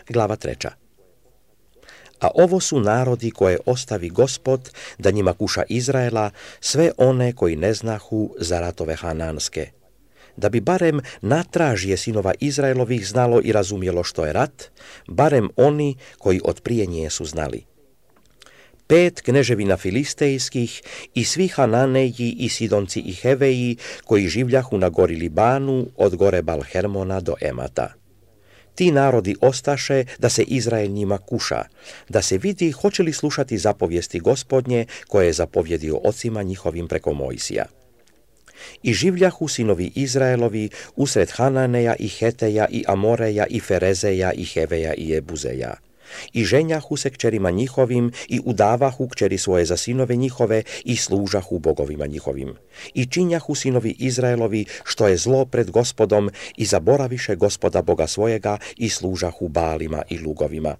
Glava 3. A ovo su narodi koje ostavi Gospod da njima kuša Izraela, sve one koji ne znahu za ratove hananske. Da bi barem natražje sinova Izraelovih znalo i razumjelo što je rat, barem oni koji od prije nje su znali. 5 kneževina filistejskih i svi Hananeji i Sidonci i Heveji koji življahu na gori Libanu od gore Balhermona do Emata. Ti narodi ostaše da se Izrael njima kuša, da se vidi hoće li slušati zapovijesti Gospodnje koje je zapovjedio ocima njihovim preko Mojsija. I življahu sinovi Izraelovi usred Hananeja i Heteja i Amoreja i Ferezeja i Heveja i Jebuzeja. I ženjahu se kćerima njihovim i udavahu kćeri svoje za sinove njihove i služahu bogovima njihovim. I činjahu sinovi Izraelovi što je zlo pred Gospodom i zaboraviše Gospoda Boga svojega i služahu Baalima i lugovima.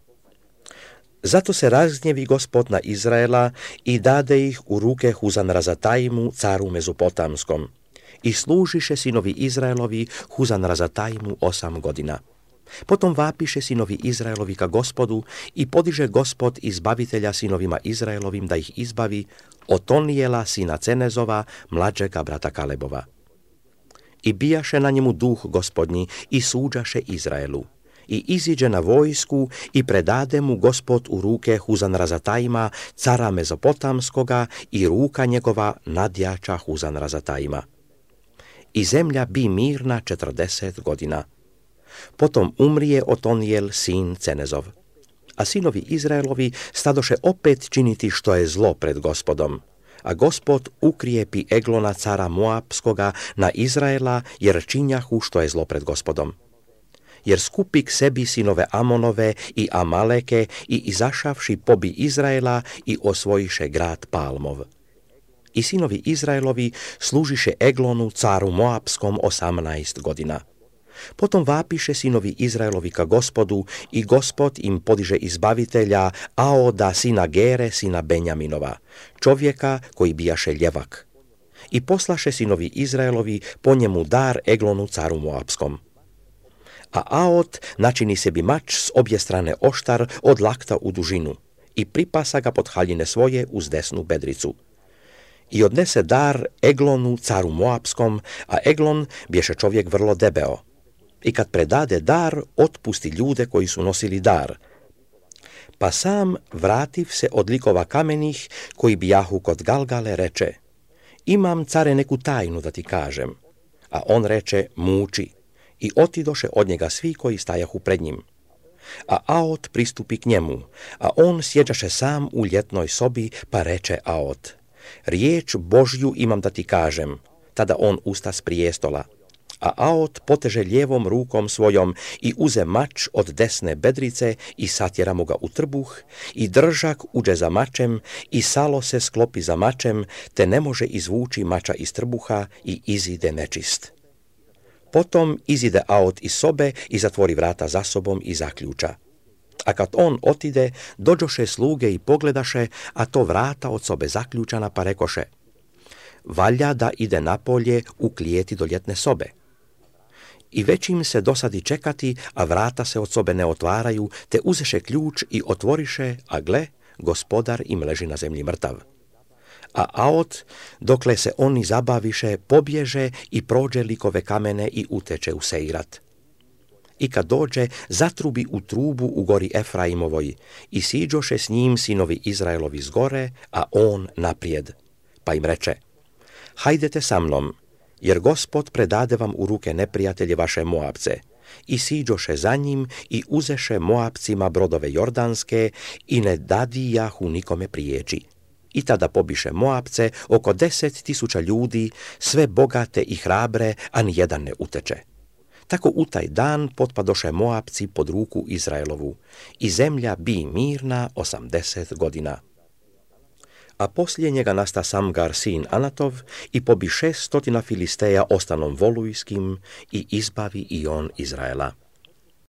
Zato se razgnjevi Gospod na Izraela i dade ih u ruke Huzanrazataimu, caru Mezopotamskom. I služiše sinovi Izraelovi Huzanrazataimu 8 godina. Potom vapiše sinovi Izraelovi ka Gospodu i podiže Gospod izbavitelja sinovima Izraelovim da ih izbavi Otonijela sina Cenezova, mlađega brata Kalebova. I bijaše na njemu duh Gospodnji i suđaše Izraelu. I iziđe na vojsku i predade mu Gospod u ruke Huzanrazataima, cara Mezopotamskoga, i ruka njegova nadjača Huzanrazataima. I zemlja bi mirna 40 godina. Potom umrije Otonijel sin Cenezov. A sinovi Izraelovi stadoše opet činiti što je zlo pred Gospodom. A Gospod ukrijepi Eglona cara Moapskoga na Izraela, jer činjahu što je zlo pred Gospodom. Jer skupi k sebi sinove Amonove i Amaleke i izašavši pobi Izraela i osvojiše grad Palmov. I sinovi Izraelovi služiše Eglonu caru Moapskom 18 godina. Potom vapiše sinovi Izraelovi ka Gospodu i Gospod im podiže izbavitelja Aoda sina Gere sina Benjaminova, čovjeka koji bijaše ljevak. I poslaše sinovi Izraelovi po njemu dar Eglonu caru Moapskom. A Aod načini sebi mač s obje strane oštar od lakta u dužinu i pripasa ga pod haljine svoje uz desnu bedricu. I odnese dar Eglonu caru Moapskom, a Eglon bješe čovjek vrlo debeo. I kad predade dar, otpusti ljude koji su nosili dar. Pa sam vrativ se od likova kamenih koji bijahu kod Galgale reče: imam, care, neku tajnu da ti kažem. A on reče: muči. I otidoše od njega svi koji stajahu pred njim. A Aod pristupi k njemu, a on sjeđaše sam u ljetnoj sobi, pa reče Aod: riječ Božju imam da ti kažem. Tada on usta s prijestola. A Aod poteže lijevom rukom svojom i uze mač od desne bedrice i satjera mu ga u trbuh, i držak uđe za mačem i salo se sklopi za mačem, te ne može izvući mača iz trbuha i izide nečist. Potom izide Aod iz sobe i zatvori vrata za sobom i zaključa. A kad on otide, dođoše sluge i pogledaše, a to vrata od sobe zaključana, pa rekoše: valja da ide napolje u klijeti do ljetne sobe. I već im se dosadi čekati, a vrata se od sobe ne otvaraju, te uzeše ključ i otvoriše, a gle, gospodar im leži na zemlji mrtav. A Aod, dokle se oni zabaviše, pobježe i prođe likove kamene i uteče u Seirat. I kad dođe, zatrubi u trubu u gori Efraimovoj, i siđoše s njim sinovi Izraelovi s gore, a on naprijed. Pa im reče: hajdete sa mnom, jer Gospod predade vam u ruke neprijatelje vaše Moabce. I siđoše za njim i uzeše Moabcima brodove jordanske i ne dadijahu nikome prijeći. I tada pobiše Moabce oko 10.000 ljudi, sve bogate i hrabre, a nijedan ne uteče. Tako u taj dan potpadoše Moabci pod ruku Izraelovu i zemlja bi mirna 80 godina. A poslije njega nasta Samgar sin Anatov i pobi 600 Filisteja ostanom volujskim i izbavi i on Izraela.